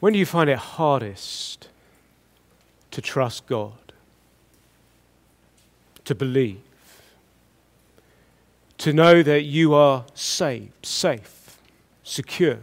When do you find it hardest to trust God, to believe, to know that you are saved, safe, secure?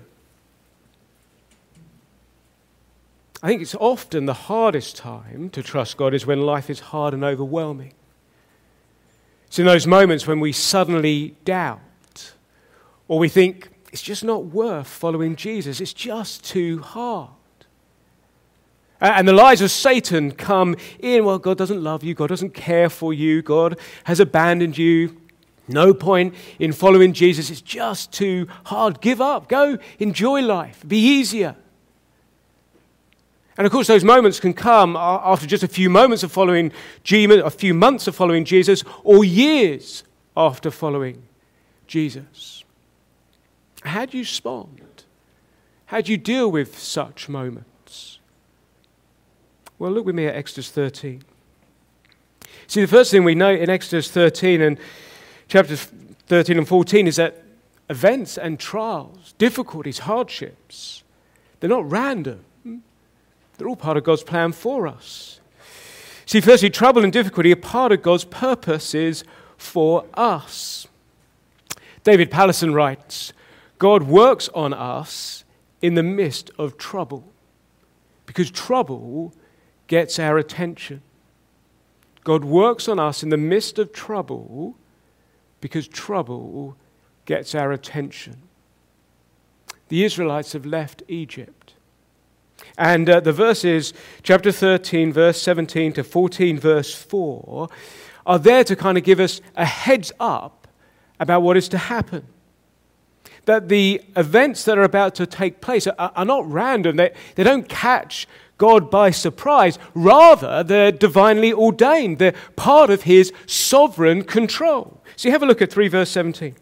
I think it's often the hardest time to trust God is when life is hard and overwhelming. It's in those moments when we suddenly doubt, or we think it's just not worth following Jesus. It's just too hard. And the lies of Satan come in. Well, God doesn't love you. God doesn't care for you. God has abandoned you. No point in following Jesus. It's just too hard. Give up. Go enjoy life. Be easier. And of course, those moments can come after just a few moments of following Jesus, a few months of following Jesus, or years after following Jesus. How do you respond? How do you deal with such moments? Well, look with me at Exodus 13. See, the first thing we note in Exodus 13 and chapters 13 and 14 is that events and trials, difficulties, hardships, they're not random. They're all part of God's plan for us. See, firstly, trouble and difficulty are part of God's purposes for us. David Pallison writes, God works on us in the midst of trouble because trouble gets our attention. God works on us in the midst of trouble because trouble gets our attention. The Israelites have left Egypt. And the verses, chapter 13, verse 17 to 14, verse 4, are there to kind of give us a heads up about what is to happen. That the events that are about to take place are not random. They don't catch God by surprise. Rather, they're divinely ordained. They're part of his sovereign control. So have a look at 13 verse 17,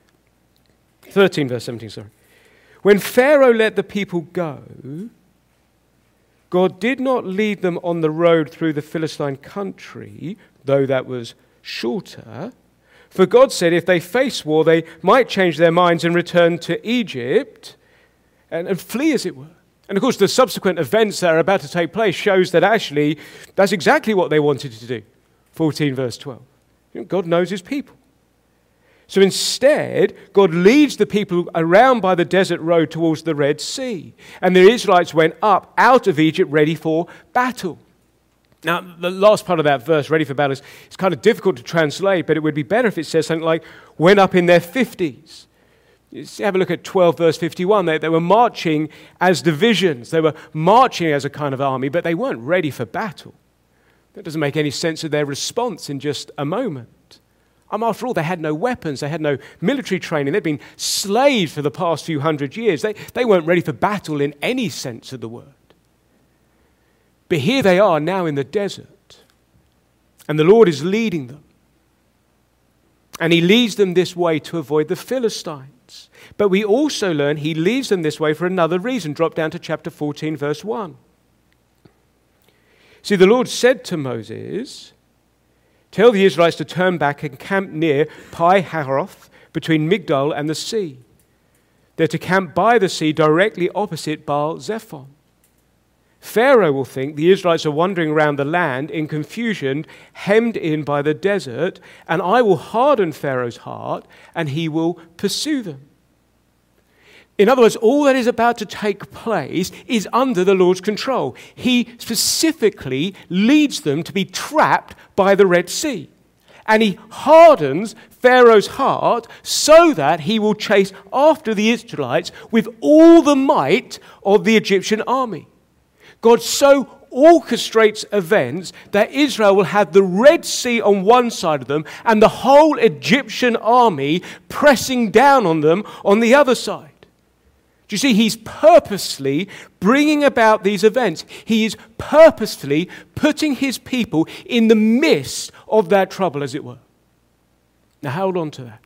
sorry. When Pharaoh let the people go, God did not lead them on the road through the Philistine country, though that was shorter. For God said if they face war, they might change their minds and return to Egypt and flee, as it were. And of course, the subsequent events that are about to take place shows that actually that's exactly what they wanted to do. 14 verse 12. God knows his people. So instead, God leads the people around by the desert road towards the Red Sea. And the Israelites went up out of Egypt ready for battle. Now, the last part of that verse, ready for battle, is kind of difficult to translate, but it would be better if it says something like, went up in their 50s. Have a look at 12 verse 51. They were marching as divisions. They were marching as a kind of army, but they weren't ready for battle. That doesn't make any sense of their response in just a moment. After all, they had no weapons. They had no military training. They'd been slaves for the past few hundred years. They weren't ready for battle in any sense of the word. But here they are now in the desert, and the Lord is leading them. And he leads them this way to avoid the Philistines. But we also learn he leads them this way for another reason. Drop down to chapter 14, verse 1. See, the Lord said to Moses, tell the Israelites to turn back and camp near Pi-hahiroth, between Migdol and the sea. They're to camp by the sea directly opposite Baal-zephon. Pharaoh will think the Israelites are wandering around the land in confusion, hemmed in by the desert, and I will harden Pharaoh's heart, and he will pursue them. In other words, all that is about to take place is under the Lord's control. He specifically leads them to be trapped by the Red Sea. And he hardens Pharaoh's heart so that he will chase after the Israelites with all the might of the Egyptian army. God so orchestrates events that Israel will have the Red Sea on one side of them and the whole Egyptian army pressing down on them on the other side. Do you see, he's purposely bringing about these events. He is purposefully putting his people in the midst of that trouble, as it were. Now hold on to that.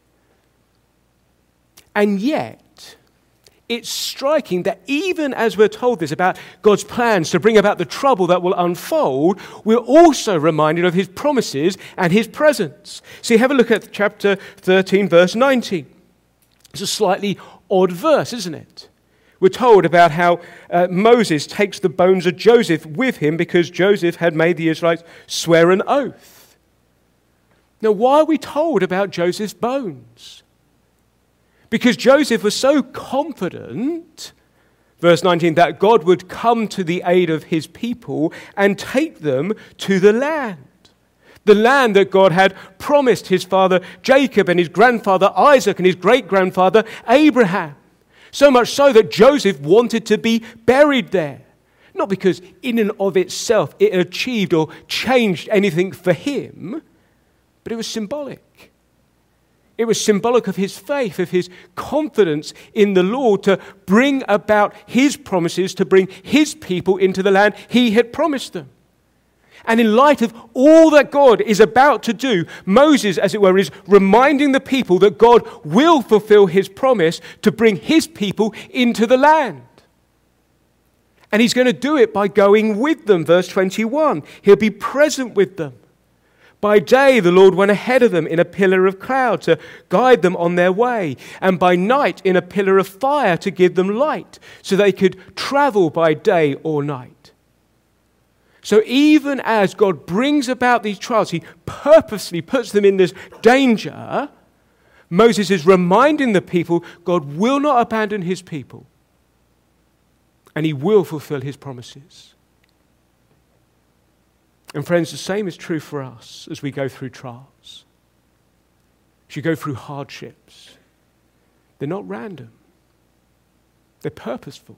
And yet, it's striking that even as we're told this about God's plans to bring about the trouble that will unfold, we're also reminded of his promises and his presence. See, have a look at chapter 13, verse 19. It's a slightly odd verse, isn't it? We're told about how Moses takes the bones of Joseph with him because Joseph had made the Israelites swear an oath. Now, why are we told about Joseph's bones? Because Joseph was so confident, verse 19, that God would come to the aid of his people and take them to the land that God had promised his father Jacob and his grandfather Isaac and his great-grandfather Abraham. So much so that Joseph wanted to be buried there. Not because in and of itself it achieved or changed anything for him, but it was symbolic. It was symbolic of his faith, of his confidence in the Lord to bring about his promises, to bring his people into the land he had promised them. And in light of all that God is about to do, Moses, as it were, is reminding the people that God will fulfill his promise to bring his people into the land. And he's going to do it by going with them, verse 21. He'll be present with them. By day, the Lord went ahead of them in a pillar of cloud to guide them on their way, and by night in a pillar of fire to give them light, so they could travel by day or night. So even as God brings about these trials, he purposely puts them in this danger. Moses is reminding the people God will not abandon his people, and he will fulfill his promises. And friends, the same is true for us as we go through trials. As you go through hardships, they're not random. They're purposeful.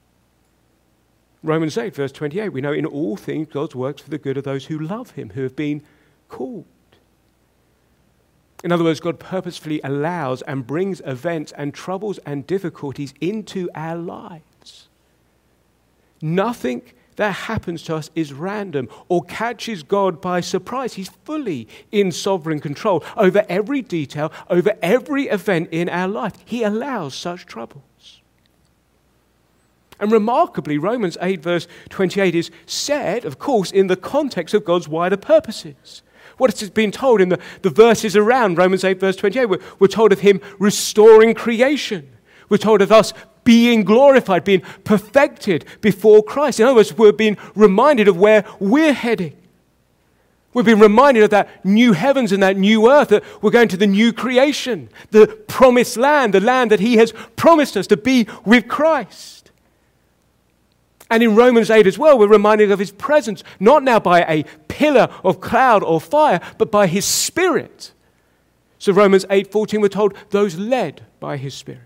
Romans 8, verse 28, we know in all things God works for the good of those who love him, who have been called. In other words, God purposefully allows and brings events and troubles and difficulties into our lives. Nothing that happens to us is random or catches God by surprise. He's fully in sovereign control over every detail, over every event in our life. He allows such troubles. And remarkably, Romans 8 verse 28 is said, of course, in the context of God's wider purposes. What has been told in the verses around Romans 8 verse 28, we're told of him restoring creation. We're told of us being glorified, being perfected before Christ. In other words, we're being reminded of where we're heading. We've been reminded of that new heavens and that new earth, that we're going to the new creation, the promised land, the land that he has promised us to be with Christ. And in Romans 8 as well, we're reminded of his presence, not now by a pillar of cloud or fire, but by his Spirit. So Romans 8:14, we're told, those led by his Spirit.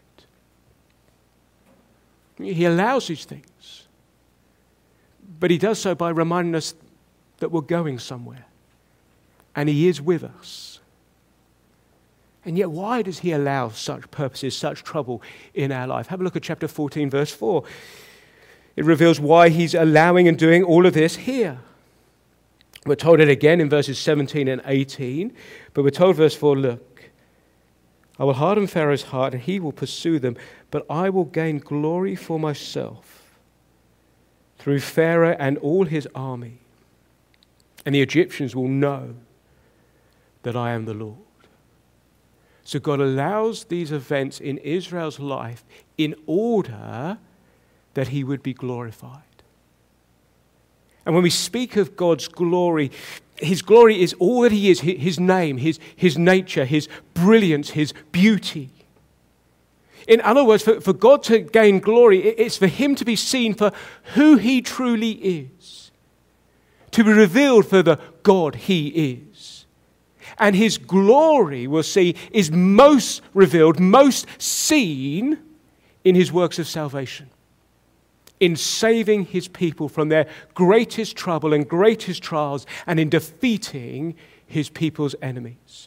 He allows these things. But he does so by reminding us that we're going somewhere. And he is with us. And yet, why does he allow such purposes, such trouble in our life? Have a look at chapter 14, verse 4. It reveals why he's allowing and doing all of this here. We're told it again in verses 17 and 18. But we're told, verse 4, look, I will harden Pharaoh's heart, and he will pursue them, but I will gain glory for myself through Pharaoh and all his army. And the Egyptians will know that I am the Lord. So God allows these events in Israel's life in order that he would be glorified. And when we speak of God's glory, his glory is all that he is, his name, his nature, his brilliance, his beauty. In other words, for God to gain glory, it's for him to be seen for who he truly is, to be revealed for the God he is. And his glory, we'll see, is most revealed, most seen in his works of salvation, in saving his people from their greatest trouble and greatest trials, and in defeating his people's enemies.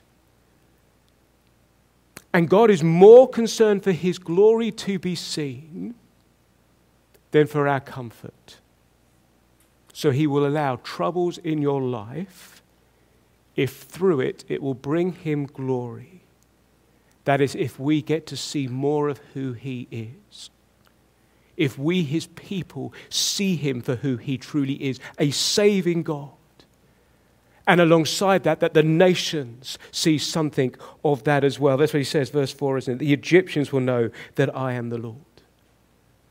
And God is more concerned for his glory to be seen than for our comfort. So he will allow troubles in your life if through it will bring him glory. That is, if we get to see more of who he is. If we, his people, see him for who he truly is, a saving God. And alongside that the nations see something of that as well. That's what he says, verse 4, isn't it? The Egyptians will know that I am the Lord.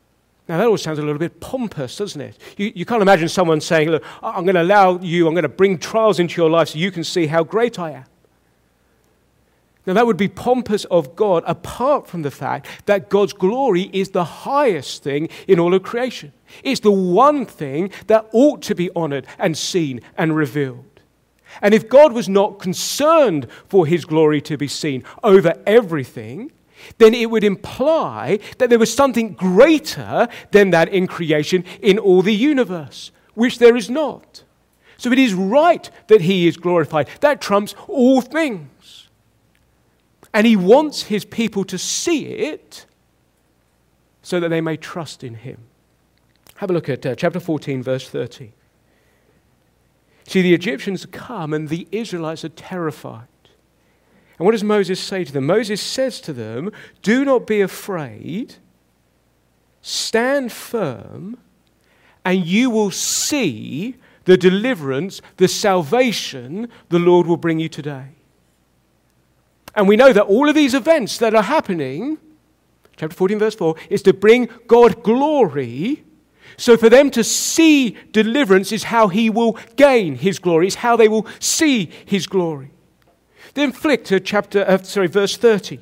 Now, that all sounds a little bit pompous, doesn't it? You can't imagine someone saying, look, I'm going to bring trials into your life so you can see how great I am. Now, that would be pompous of God, apart from the fact that God's glory is the highest thing in all of creation. It's the one thing that ought to be honored and seen and revealed. And if God was not concerned for his glory to be seen over everything, then it would imply that there was something greater than that in creation in all the universe, which there is not. So it is right that he is glorified. That trumps all things. And he wants his people to see it so that they may trust in him. Have a look at chapter 14, verse 30. See, the Egyptians come and the Israelites are terrified. And what does Moses say to them? Moses says to them, do not be afraid, stand firm, and you will see the deliverance, the salvation the Lord will bring you today. And we know that all of these events that are happening, chapter 14, verse 4, is to bring God glory. So for them to see deliverance is how he will gain his glory, is how they will see his glory. Then flick to verse 30.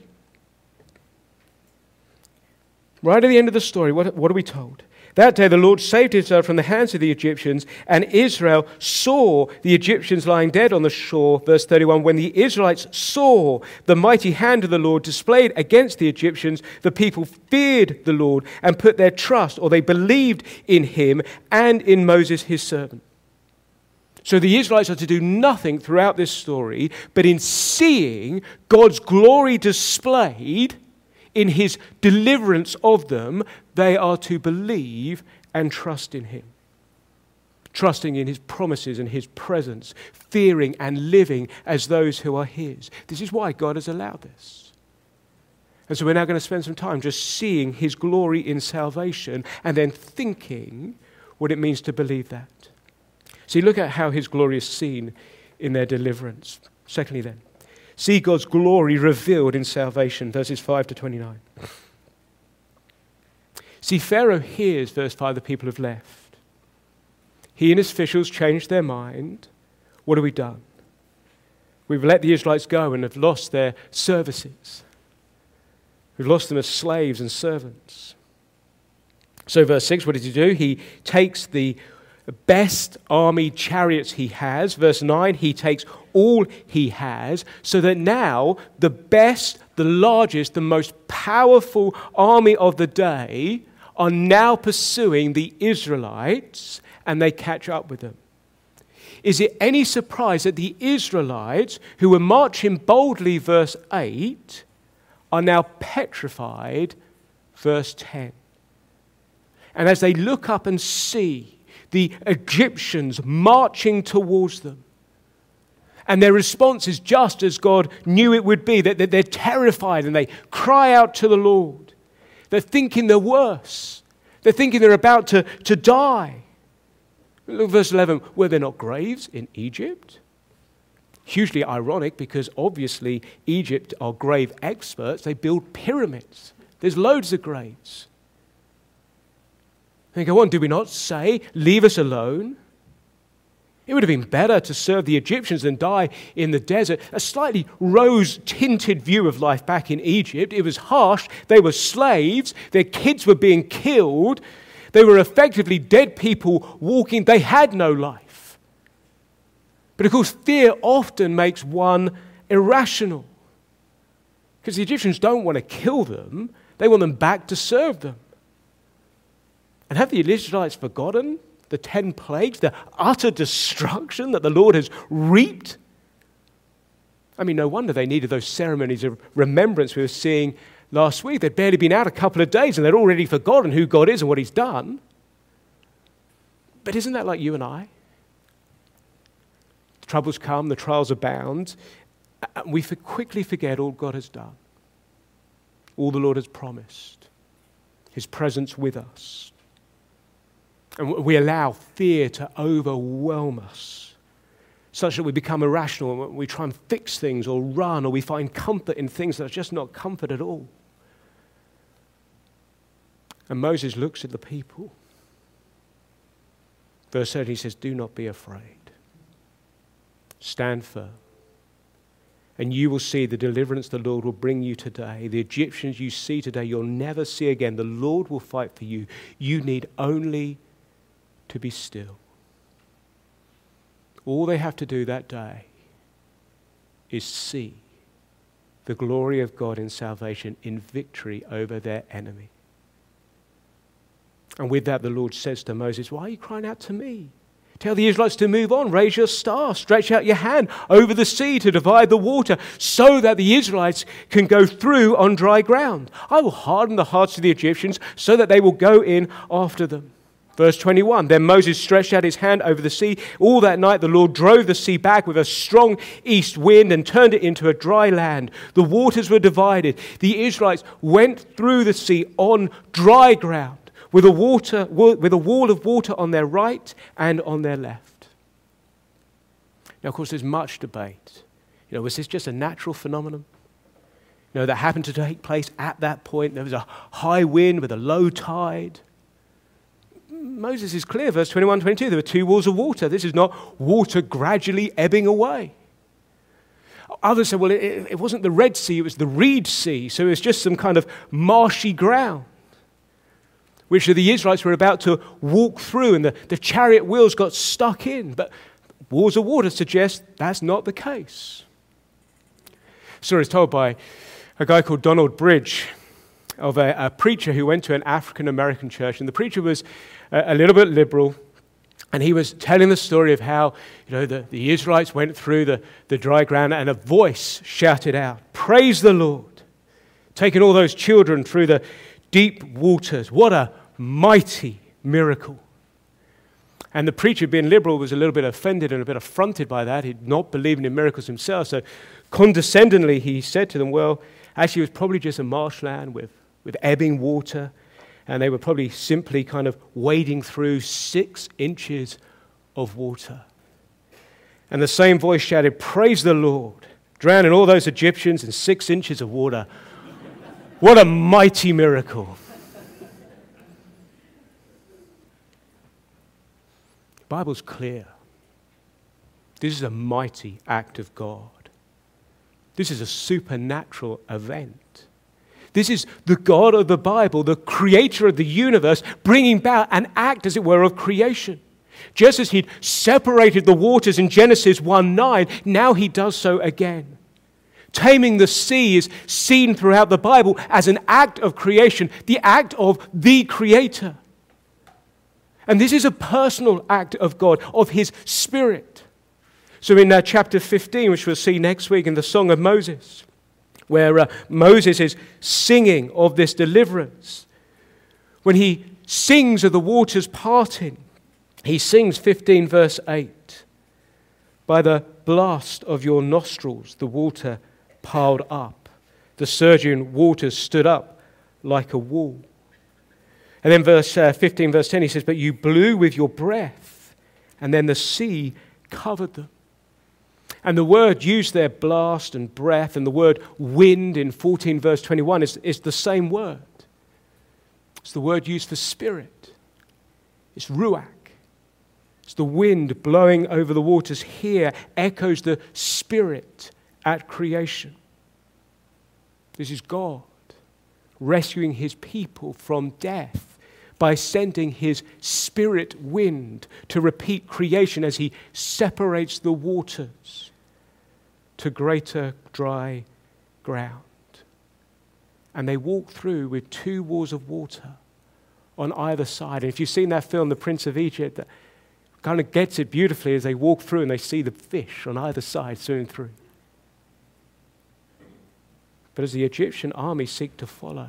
Right at the end of the story, what are we told? That day the Lord saved Israel from the hands of the Egyptians, and Israel saw the Egyptians lying dead on the shore. Verse 31, when the Israelites saw the mighty hand of the Lord displayed against the Egyptians, the people feared the Lord and put their trust, or they believed in him and in Moses his servant. So the Israelites are to do nothing throughout this story, but in seeing God's glory displayed in his deliverance of them, they are to believe and trust in him. Trusting in his promises and his presence, fearing and living as those who are his. This is why God has allowed this. And so we're now going to spend some time just seeing his glory in salvation and then thinking what it means to believe that. See, look at how his glory is seen in their deliverance. Secondly then, see God's glory revealed in salvation, verses 5 to 29. See, Pharaoh hears, verse 5, the people have left. He and his officials changed their mind. What have we done? We've let the Israelites go and have lost their services. We've lost them as slaves and servants. So verse 6, what does he do? He takes the best army chariots he has. Verse 9, he takes all he has, so that now the best, the largest, the most powerful army of the day are now pursuing the Israelites, and they catch up with them. Is it any surprise that the Israelites, who were marching boldly, verse 8, are now petrified, verse 10? And as they look up and see the Egyptians marching towards them, and their response is just as God knew it would be, that they're terrified and they cry out to the Lord. They're thinking they're worse. They're thinking they're about to die. Look, verse 11, were there not graves in Egypt? Hugely ironic, because obviously Egypt are grave experts. They build pyramids. There's loads of graves. They go on, do we not say, leave us alone? It would have been better to serve the Egyptians than die in the desert. A slightly rose-tinted view of life back in Egypt. It was harsh. They were slaves. Their kids were being killed. They were effectively dead people walking. They had no life. But of course, fear often makes one irrational. Because the Egyptians don't want to kill them. They want them back to serve them. And have the Israelites forgotten the 10 plagues, the utter destruction that the Lord has reaped? I mean, no wonder they needed those ceremonies of remembrance we were seeing last week. They'd barely been out a couple of days and they'd already forgotten who God is and what he's done. But isn't that like you and I? The troubles come, the trials abound, and we quickly forget all God has done, all the Lord has promised, his presence with us. And we allow fear to overwhelm us, such that we become irrational and we try and fix things or run, or we find comfort in things that are just not comfort at all. And Moses looks at the people. Verse 30, he says, do not be afraid. Stand firm. And you will see the deliverance the Lord will bring you today. The Egyptians you see today, you'll never see again. The Lord will fight for you. You need only to be still. All they have to do that day is see the glory of God in salvation, in victory over their enemy. And with that, the Lord says to Moses, why are you crying out to me? Tell the Israelites to move on. Raise your staff. Stretch out your hand over the sea to divide the water so that the Israelites can go through on dry ground. I will harden the hearts of the Egyptians so that they will go in after them. Verse 21, then Moses stretched out his hand over the sea. All that night the Lord drove the sea back with a strong east wind and turned it into a dry land. The waters were divided. The Israelites went through the sea on dry ground, with a wall of water on their right and on their left. Now, of course, there's much debate. Was this just a natural phenomenon? That happened to take place at that point. There was a high wind with a low tide. Moses is clear, verse 21, 22, there were two walls of water. This is not water gradually ebbing away. Others say, well, it wasn't the Red Sea, it was the Reed Sea, so it was just some kind of marshy ground, which the Israelites were about to walk through, and the chariot wheels got stuck in. But walls of water suggest that's not the case. The story is told by a guy called Donald Bridge, of a preacher who went to an African-American church, and the preacher was a little bit liberal, and he was telling the story of how the Israelites went through the dry ground, and a voice shouted out, "Praise the Lord, taking all those children through the deep waters. What a mighty miracle." And the preacher, being liberal, was a little bit offended and a bit affronted by that. He'd not believed in miracles himself, so condescendingly he said to them, well, actually it was probably just a marshland with ebbing water, and they were probably simply kind of wading through 6 inches of water. And the same voice shouted, "Praise the Lord, drowning all those Egyptians in 6 inches of water. What a mighty miracle." The Bible's clear. This is a mighty act of God. This is a supernatural event. This is the God of the Bible, the creator of the universe, bringing about an act, as it were, of creation. Just as he'd separated the waters in Genesis 1:9, now he does so again. Taming the sea is seen throughout the Bible as an act of creation, the act of the Creator. And this is a personal act of God, of His Spirit. So in chapter 15, which we'll see next week in the Song of Moses, where Moses is singing of this deliverance, when he sings of the waters parting, he sings 15 verse 8, "By the blast of your nostrils the water piled up, the surging waters stood up like a wall." And then verse 15 verse 10, he says, "But you blew with your breath, and then the sea covered them." And the word used there, blast and breath, and the word wind in 14 verse 21 is the same word. It's the word used for spirit. It's ruach. It's the wind blowing over the waters. Here echoes the Spirit at creation. This is God rescuing His people from death by sending His Spirit wind to repeat creation as He separates the waters to greater dry ground. And they walk through with 2 walls of water on either side. And if you've seen that film, The Prince of Egypt, that kind of gets it beautifully as they walk through and they see the fish on either side swimming through. But as the Egyptian army seek to follow,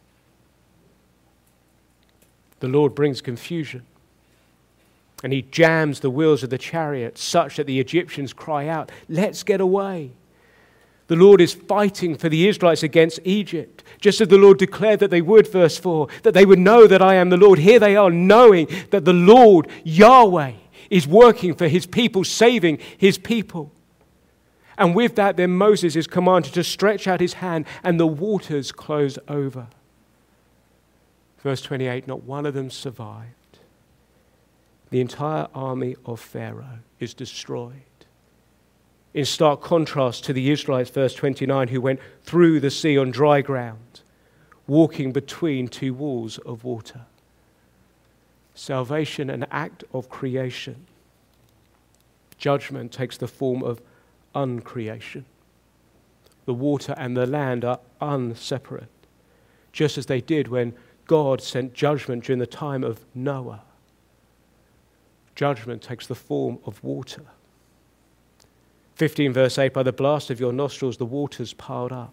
the Lord brings confusion. And He jams the wheels of the chariot such that the Egyptians cry out, "Let's get away." The Lord is fighting for the Israelites against Egypt, just as the Lord declared that they would, verse 4, that they would know that I am the Lord. Here they are knowing that the Lord, Yahweh, is working for His people, saving His people. And with that, then Moses is commanded to stretch out his hand and the waters close over. Verse 28, not one of them survived. The entire army of Pharaoh is destroyed. In stark contrast to the Israelites, verse 29, who went through the sea on dry ground, walking between two walls of water. Salvation, an act of creation. Judgment takes the form of uncreation. The water and the land are unseparate, just as they did when God sent judgment during the time of Noah. Judgment takes the form of water. 15 verse 8, by the blast of your nostrils the waters piled up.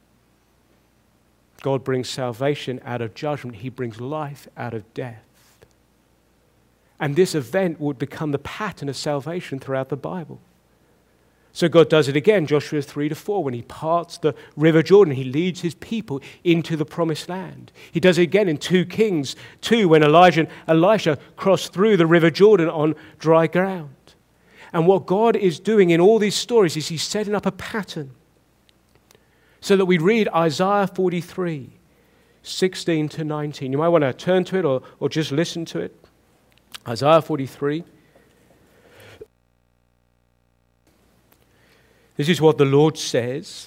God brings salvation out of judgment. He brings life out of death. And this event would become the pattern of salvation throughout the Bible. So God does it again, Joshua 3-4, when he parts the river Jordan, he leads his people into the promised land. He does it again in 2 Kings 2, when Elijah and Elisha crossed through the river Jordan on dry ground. And what God is doing in all these stories is he's setting up a pattern so that we read Isaiah 43, 16-19. You might want to turn to it or just listen to it. Isaiah 43. This is what the Lord says.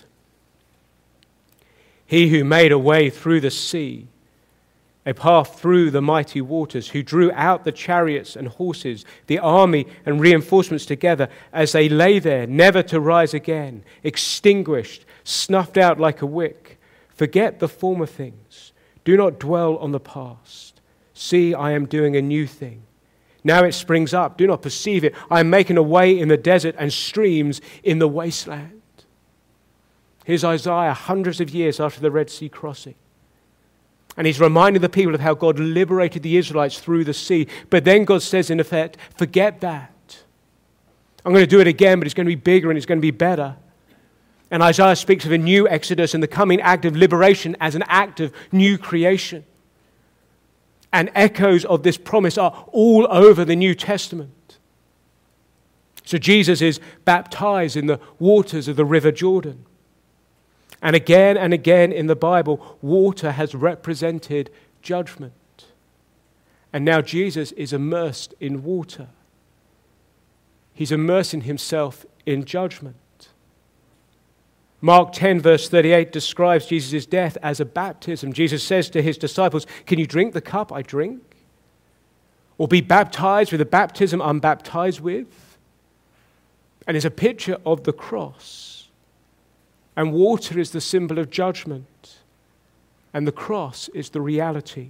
He who made a way through the sea, a path through the mighty waters, who drew out the chariots and horses, the army and reinforcements together as they lay there, never to rise again, extinguished, snuffed out like a wick. Forget the former things. Do not dwell on the past. See, I am doing a new thing. Now it springs up. Do not perceive it. I am making a way in the desert and streams in the wasteland. Here's Isaiah hundreds of years after the Red Sea crossing. And he's reminding the people of how God liberated the Israelites through the sea. But then God says, in effect, forget that. I'm going to do it again, but it's going to be bigger and it's going to be better. And Isaiah speaks of a new Exodus and the coming act of liberation as an act of new creation. And echoes of this promise are all over the New Testament. So Jesus is baptized in the waters of the River Jordan. And again in the Bible, water has represented judgment. And now Jesus is immersed in water. He's immersing himself in judgment. Mark 10 verse 38 describes Jesus' death as a baptism. Jesus says to his disciples, can you drink the cup I drink? Or be baptized with the baptism I'm baptized with? And it's a picture of the cross. And water is the symbol of judgment. And the cross is the reality.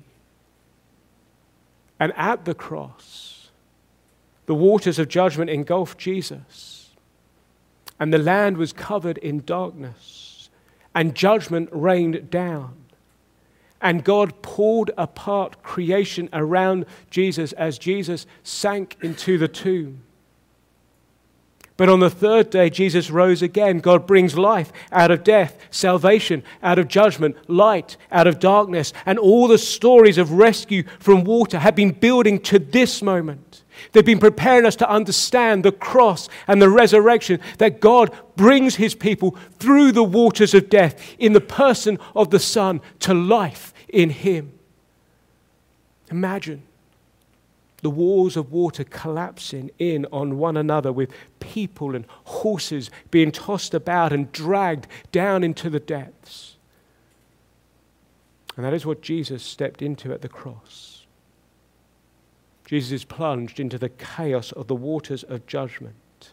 And at the cross, the waters of judgment engulfed Jesus. And the land was covered in darkness, and judgment rained down. And God pulled apart creation around Jesus as Jesus sank into the tomb. But on the third day, Jesus rose again. God brings life out of death, salvation out of judgment, light out of darkness. And all the stories of rescue from water have been building to this moment. They've been preparing us to understand the cross and the resurrection, that God brings his people through the waters of death in the person of the Son to life in him. Imagine the walls of water collapsing in on one another, with people and horses being tossed about and dragged down into the depths. And that is what Jesus stepped into at the cross. Jesus is plunged into the chaos of the waters of judgment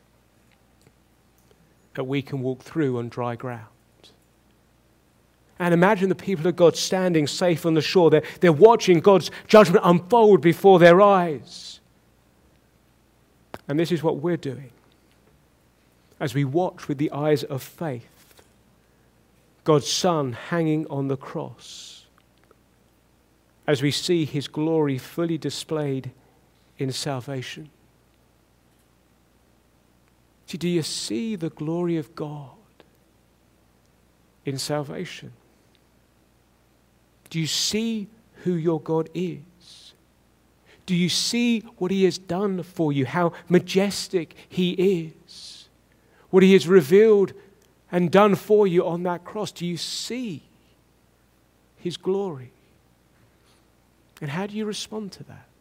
that we can walk through on dry ground. And imagine the people of God standing safe on the shore. They're watching God's judgment unfold before their eyes. And this is what we're doing as we watch with the eyes of faith God's Son hanging on the cross, as we see his glory fully displayed in salvation. See, do you see the glory of God in salvation? Do you see who your God is? Do you see what he has done for you, how majestic he is? What he has revealed and done for you on that cross? Do you see his glory? And how do you respond to that?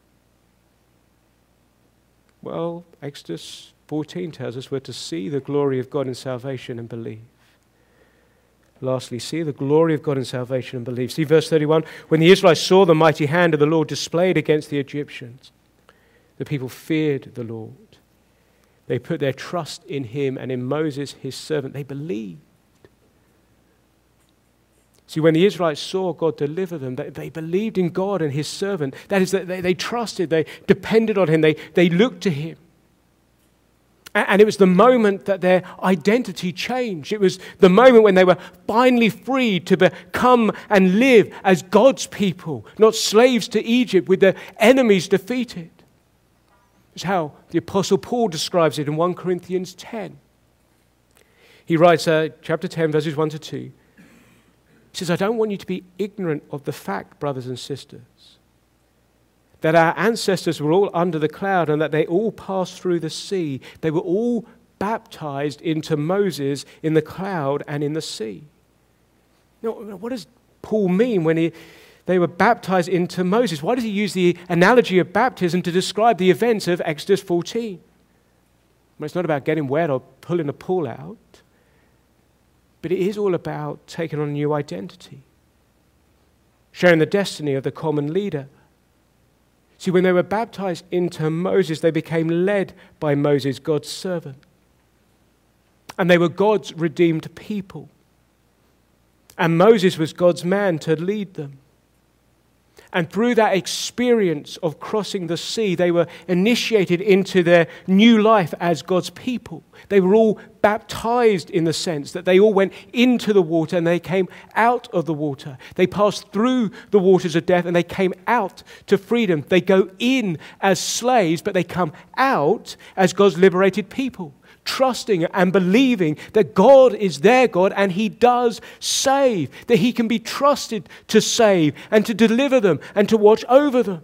Well, Exodus 14 tells us we're to see the glory of God in salvation and believe. Lastly, see the glory of God in salvation and believe. See verse 31, when the Israelites saw the mighty hand of the Lord displayed against the Egyptians, the people feared the Lord. They put their trust in him and in Moses, his servant. They believed. See, when the Israelites saw God deliver them, they believed in God and his servant. That is, they trusted, they depended on him, they looked to him. And it was the moment that their identity changed. It was the moment when they were finally free to become and live as God's people, not slaves to Egypt with their enemies defeated. It's how the Apostle Paul describes it in 1 Corinthians 10. He writes, chapter 10, verses 1 to 2. He says, I don't want you to be ignorant of the fact, brothers and sisters, that our ancestors were all under the cloud and that they all passed through the sea. They were all baptized into Moses in the cloud and in the sea. Now, what does Paul mean when they were baptized into Moses? Why does he use the analogy of baptism to describe the events of Exodus 14? Well, it's not about getting wet or pulling a pool out, but it is all about taking on a new identity, sharing the destiny of the common leader. See, when they were baptized into Moses, they became led by Moses, God's servant. And they were God's redeemed people. And Moses was God's man to lead them. And through that experience of crossing the sea, they were initiated into their new life as God's people. They were all baptized in the sense that they all went into the water and they came out of the water. They passed through the waters of death and they came out to freedom. They go in as slaves, but they come out as God's liberated people, trusting and believing that God is their God and he does save, that he can be trusted to save and to deliver them and to watch over them.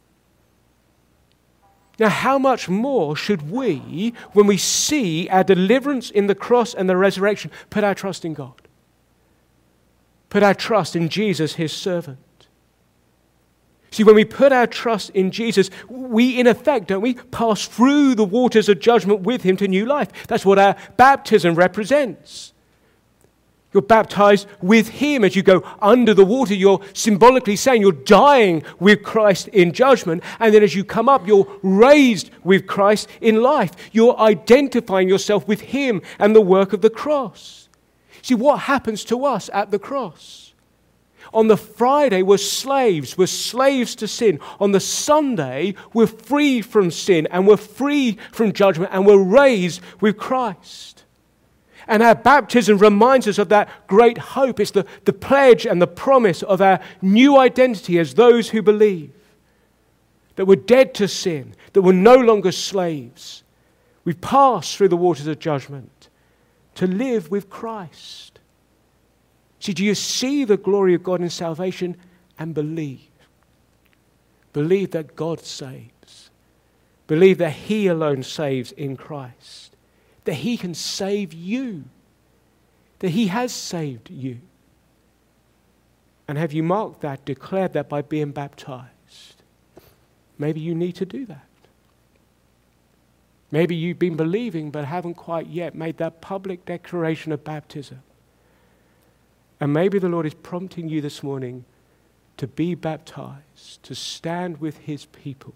Now, how much more should we, when we see our deliverance in the cross and the resurrection, put our trust in God? Put our trust in Jesus, his servant. See, when we put our trust in Jesus, we, in effect, don't we, pass through the waters of judgment with him to new life. That's what our baptism represents. You're baptized with him as you go under the water. You're symbolically saying you're dying with Christ in judgment. And then as you come up, you're raised with Christ in life. You're identifying yourself with him and the work of the cross. See, what happens to us at the cross? On the Friday, we're slaves to sin. On the Sunday, we're free from sin and we're free from judgment and we're raised with Christ. And our baptism reminds us of that great hope. It's the pledge and the promise of our new identity as those who believe. That we're dead to sin, that we're no longer slaves. We've passed through the waters of judgment to live with Christ. See, do you see the glory of God in salvation and believe? Believe that God saves. Believe that he alone saves in Christ. That he can save you. That he has saved you. And have you marked that, declared that by being baptized? Maybe you need to do that. Maybe you've been believing but haven't quite yet made that public declaration of baptism. And maybe the Lord is prompting you this morning to be baptized, to stand with his people.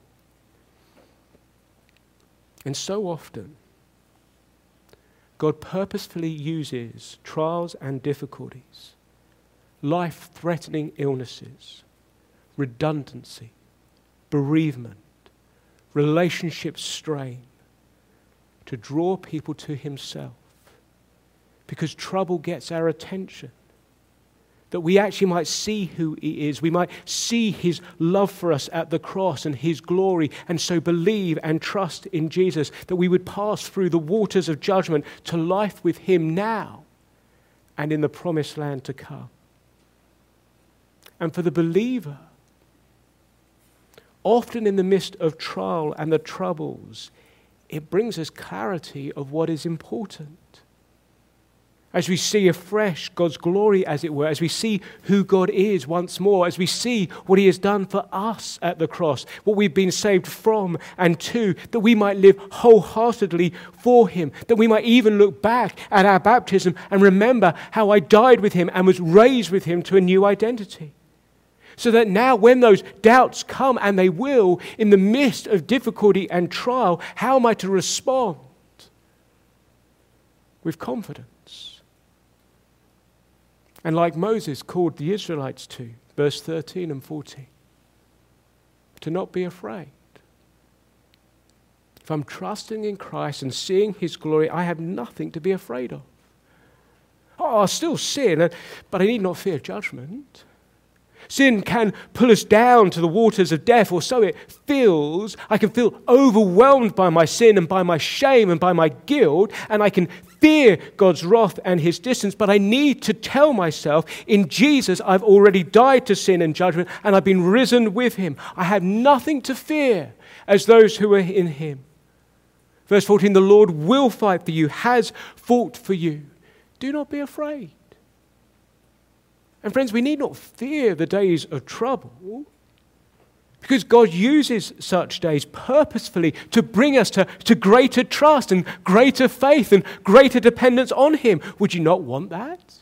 And so often, God purposefully uses trials and difficulties, life-threatening illnesses, redundancy, bereavement, relationship strain, to draw people to himself. Because trouble gets our attention. That we actually might see who he is. We might see his love for us at the cross and his glory, and so believe and trust in Jesus, that we would pass through the waters of judgment to life with him now and in the promised land to come. And for the believer, often in the midst of trial and the troubles, it brings us clarity of what is important. as we see afresh God's glory, as it were, as we see who God is once more, as we see what he has done for us at the cross, what we've been saved from and to, that we might live wholeheartedly for him, that we might even look back at our baptism and remember how I died with him and was raised with him to a new identity. So that now when those doubts come, and they will, in the midst of difficulty and trial, how am I to respond? With confidence. And like Moses called the Israelites to, verse 13 and 14, to not be afraid. If I'm trusting in Christ and seeing his glory, I have nothing to be afraid of. Oh, I'll still sin, but I need not fear judgment. Sin can pull us down to the waters of death, or so it feels. I can feel overwhelmed by my sin and by my shame and by my guilt, and I can fear God's wrath and his distance, but I need to tell myself, in Jesus I've already died to sin and judgment, and I've been risen with him. I have nothing to fear as those who are in him. Verse 14, the Lord will fight for you, has fought for you. Do not be afraid. And friends, we need not fear the days of trouble, because God uses such days purposefully to bring us to greater trust and greater faith and greater dependence on him. Would you not want that?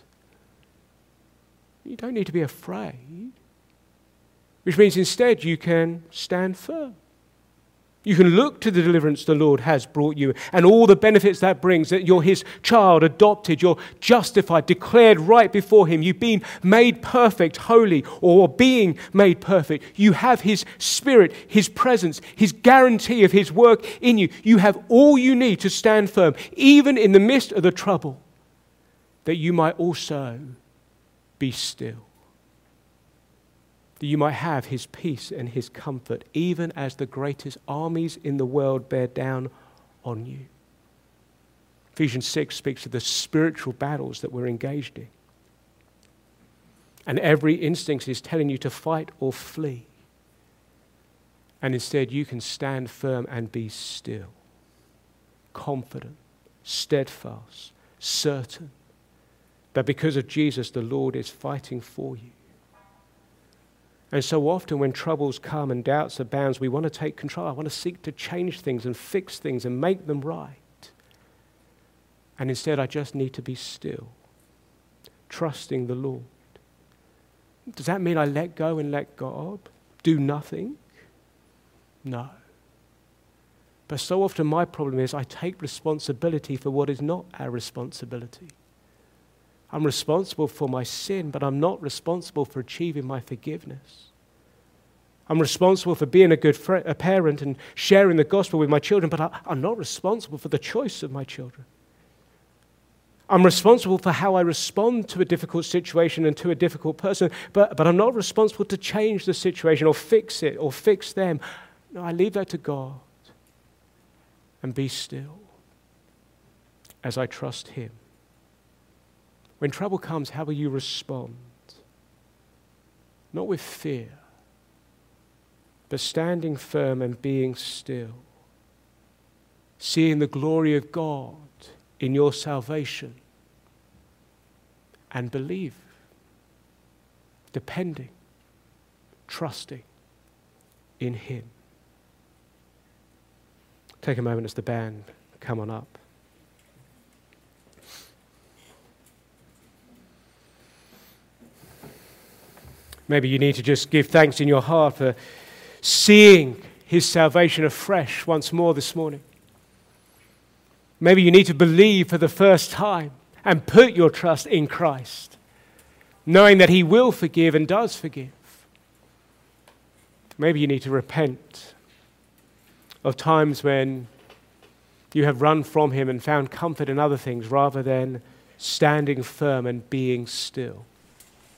You don't need to be afraid, which means instead you can stand firm. You can look to the deliverance the Lord has brought you and all the benefits that brings, that you're his child, adopted, you're justified, declared right before him. You've been made perfect, holy, or being made perfect. You have his spirit, his presence, his guarantee of his work in you. You have all you need to stand firm, even in the midst of the trouble, that you might also be still. That you might have his peace and his comfort, even as the greatest armies in the world bear down on you. Ephesians 6 speaks of the spiritual battles that we're engaged in. And every instinct is telling you to fight or flee. And instead you can stand firm and be still, confident, steadfast, certain that because of Jesus, the Lord is fighting for you. And so often when troubles come and doubts abound, we want to take control. I want to seek to change things and fix things and make them right. And instead I just need to be still, trusting the Lord. Does that mean I let go and let God? Do nothing? No. But so often my problem is I take responsibility for what is not our responsibility. I'm responsible for my sin, but I'm not responsible for achieving my forgiveness. I'm responsible for being a good a parent and sharing the gospel with my children, but I'm not responsible for the choice of my children. I'm responsible for how I respond to a difficult situation and to a difficult person, but I'm not responsible to change the situation or fix it or fix them. No, I leave that to God and be still as I trust him. When trouble comes, how will you respond? Not with fear, but standing firm and being still. Seeing the glory of God in your salvation and believe. Depending, trusting in him. Take a moment as the band come on up. Maybe you need to just give thanks in your heart for seeing his salvation afresh once more this morning. Maybe you need to believe for the first time and put your trust in Christ, knowing that he will forgive and does forgive. Maybe you need to repent of times when you have run from him and found comfort in other things rather than standing firm and being still.